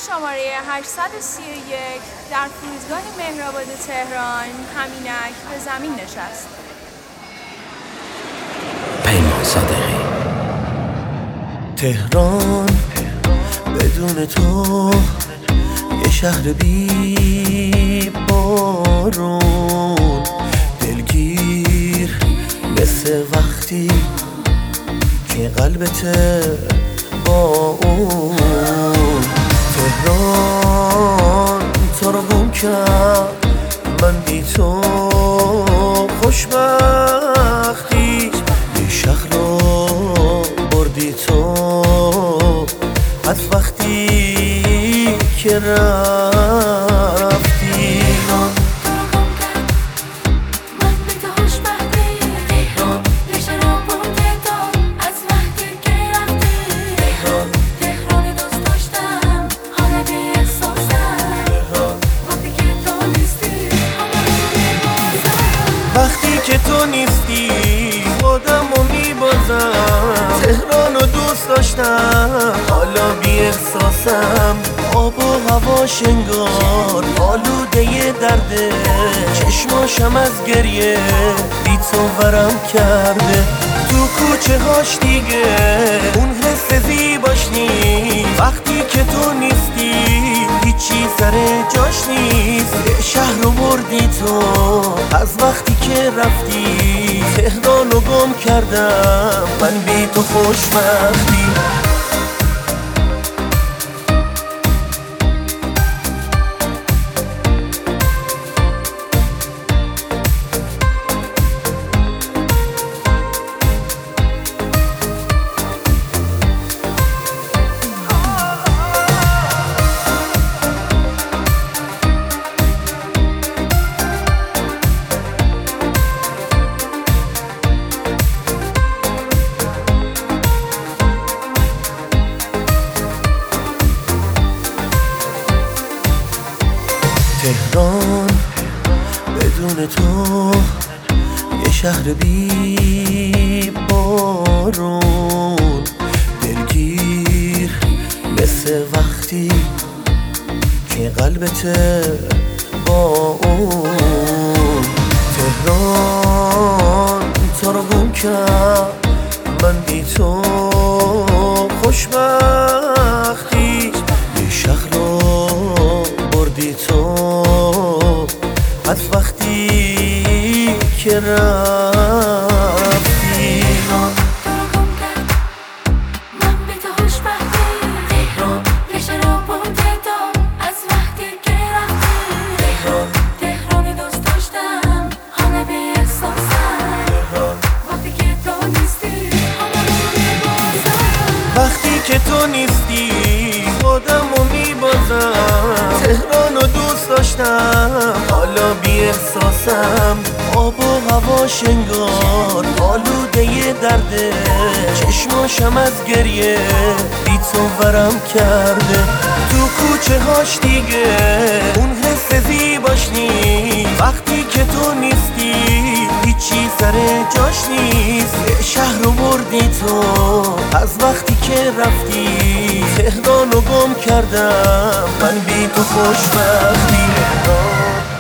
شماره 831 در فرودگاه مهرآباد تهران همینک به زمین نشست. پیمان صادقی. تهران بدون تو یه شهر بی بارون، دلگیر مثل وقتی که قلبت با اون. تهران تو رو گم کرد، من بی تو خوشبختی، یه شهر رو بردی تو از وقتی که رفتی. وقتی که تو نیستی خودم رو میبازم، تهران رو دوست داشتم حالا بی احساسم. آب و هواش انگار آلوده درده، چشماشم از گریه بی تو ورم کرده. تو کوچه هاش دیگه اون حس زیباش نیست، وقتی که تو نیستی هیچی سر جاش نیست. شهر رو بردی تو از وقتی که رفتی، تهران رو گم کردم من بی تو خوشبختی. تهران بدون تو یه شهر بی بارون، دلگیر مثل وقتی که قلبت با اون. تهران تو رو گم کرد، من بی تو خوشبختی، یه شهر رو بردی تو از وقتی که رفتی. وقتی که تو نیستی خودم رو میبازم، تهران رو دوست داشتم حالا بی احساسم. آب و هواش انگار آلوده درده، چشماشم از گریه بی تو ورم کرده. تو کوچه هاش دیگه اون حس زیباش نیست، وقتی که تو نیستی هیچی سر جاش نیست. شهر رو بردی تو از وقتی که رفتی، تهران رو گم کردم من بی تو خوشبختی.